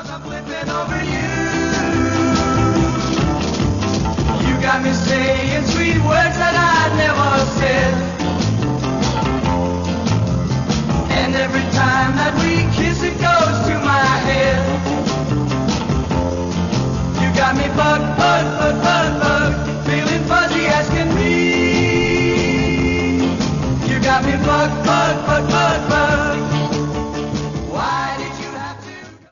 I'm flipping over you. You got me saying sweet words that I